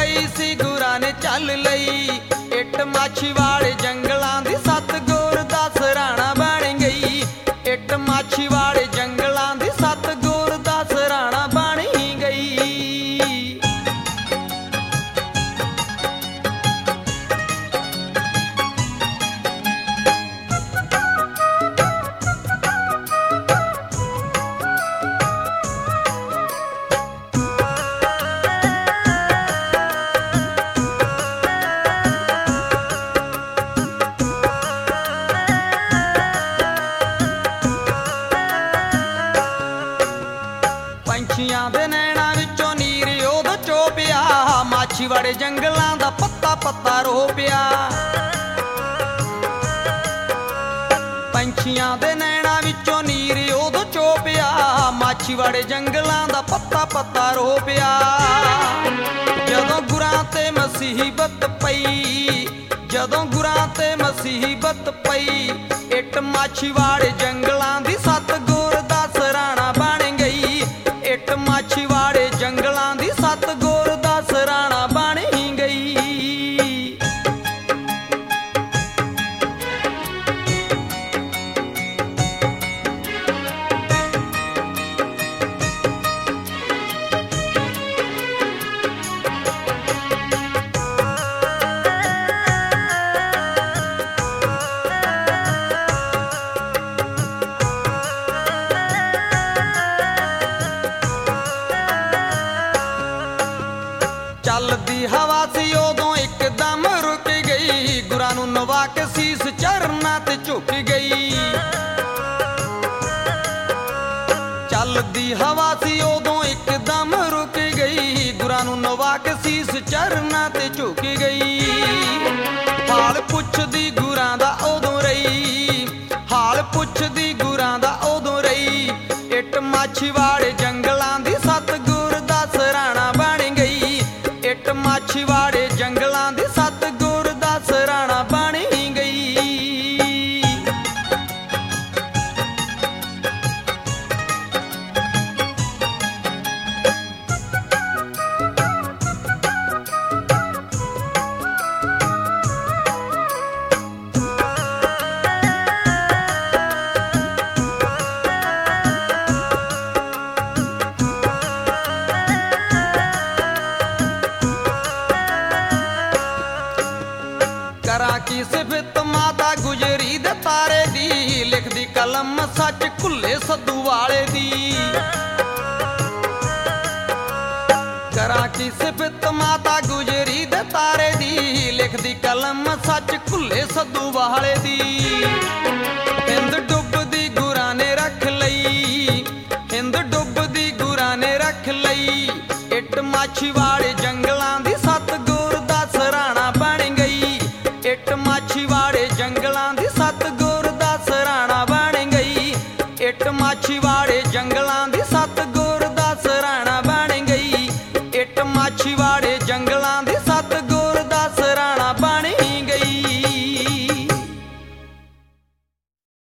ਪਈ ਸੀ ਗੁਰਾਂ ਨੇ ਚੱਲ ਲਈ। ਇੱਟ ਮਾਛੀਵਾੜੇ ਜੰਗਲਾਂ ਦੀ ਸਤਿਗੁਰ ਦਾ ਸਰਾਣਾ ਬਣ ਗਈ। ਇੱਟ ਮਾਛੀਵਾੜੇ ਜੰਗਲਾਂ ਦੀ ਸਤਿਗੁਰ ਦਾ ਸਰਾਣਾ ਬਣ ਗਈ। ਪੰਛੀਆਂ ਦੇ ਨੈਣਾਂ ਵਿੱਚੋਂ ਨੀਰ ਉਦੋਂ ਚੋਪਿਆ, ਮਾਛੀਵਾੜੇ ਜੰਗਲਾਂ ਦਾ ਪੱਤਾ ਪੱਤਾ ਰੋ ਪਿਆ। ਪੰਛੀਆਂ ਦੇ ਨੈਣਾਂ ਵਿੱਚੋਂ ਨੀਰ ਉਦੋਂ ਚੋਪਿਆ, ਮਾਛੀਵਾੜੇ ਜੰਗਲਾਂ ਦਾ ਪੱਤਾ ਪੱਤਾ ਰੋ ਪਿਆ। ਜਦੋਂ ਗੁਰਾਂ ਤੇ ਮੁਸੀਬਤ ਪਈ, ਜਦੋਂ ਗੁਰਾਂ ਤੇ ਮੁਸੀਬਤ ਪਈ, ਇੱਟ ਮਾਛੀਵਾੜੇ ਜੰਗਲਾਂ ਦੀ ਸਤਿਗੁਰ ਦਾ ਸਰਾਣਾ ਬਣ ਗਈ। ਇੱਟ ਮਾਛੀਵਾੜੇ ਜੰਗਲਾਂ ਦੀ ਸਤਿਗੁਰ ਦਾ ਸਰਾਣਾ ਬਣ ਗਈ। ਚੱਲਦੀ ਹਵਾ ਸੀ ਉਦੋਂ ਇੱਕਦਮ ਰੁਕ ਗਈ, ਗੁਰਾਂ ਨੂੰ ਨਵਾ ਕੇ ਸੀਸ ਚਰਨਾਂ ਤੇ ਝੁਕ ਗਈ। ਚੱਲਦੀ ਹਵਾ ਸੀ ਉਦੋਂ ਇੱਕਦਮ ਰੁਕ ਗਈ, ਗੁਰਾਂ ਨੂੰ ਨਵਾ ਕੇ ਸੀਸ ਚਰਨਾਂ ਤੇ ਝੁਕ ਗਈ। ਹਾਲ ਪੁੱਛਦੀ ਗੁਰਾਂ ਦਾ ਉਦੋਂ ਰਹੀ, ਹਾਲ ਪੁੱਛਦੀ ਗੁਰਾਂ ਦਾ ਉਦੋਂ ਰਹੀ। ਇੱਟ ਮਾਛੀਵਾੜੇ ਜੰਗਲਾਂ ਦੀ ਸਤਿਗੁਰ ਦਾ ਸਰਾਣਾ ਬਣ ਗਈ। ਇੱਟ ਮਾਛੀਵਾੜੇ ਜੰਗਲਾਂ ਦੀ ਸਤਿਗੁਰ ਦਾ ਸਰਾਣਾ ਬਣ ਗਈ। ਕਰਾਂ ਕੀ ਸਿਫਤ ਮਾਤਾ ਗੁਜਰੀ ਦੇ ਤਾਰੇ ਦੀ, ਲਿਖਦੀ ਕਲਮ ਸੱਚ ਖੁੱਲੇ ਸੱਧੂ ਵਾਲੇ ਦੀ। ਕਰਾਂ ਕੀ ਸਿਫਤ ਮਾਤਾ ਗੁਜਰੀ ਦੇ ਤਾਰੇ ਦੀ, ਲਿਖਦੀ ਕਲਮ ਸੱਚ ਖੁੱਲੇ ਸੱਧੂ ਵਾਲੇ ਦੀ। ਹਿੰਦ ਡੁੱਬਦੀ ਗੁਰਾਂ ਨੇ ਰੱਖ ਲਈ, ਹਿੰਦ ਡੁੱਬਦੀ ਗੁਰਾਂ ਨੇ ਰੱਖ ਲਈ। ਇੱਟ ਮਾਛੀਵਾੜੇ